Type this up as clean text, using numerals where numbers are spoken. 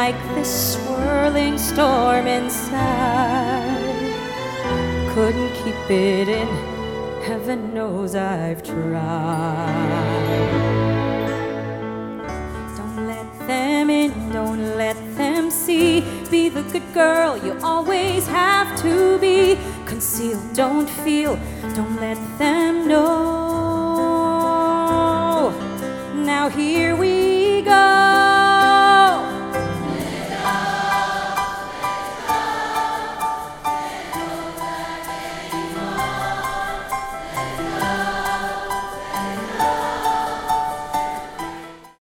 like this swirling storm inside. Couldn't keep it in, heaven knows I've tried. Don't let them in, don't let them see. Be the good girl you always have to be. Conceal, don't feel, don't let them know. Now here we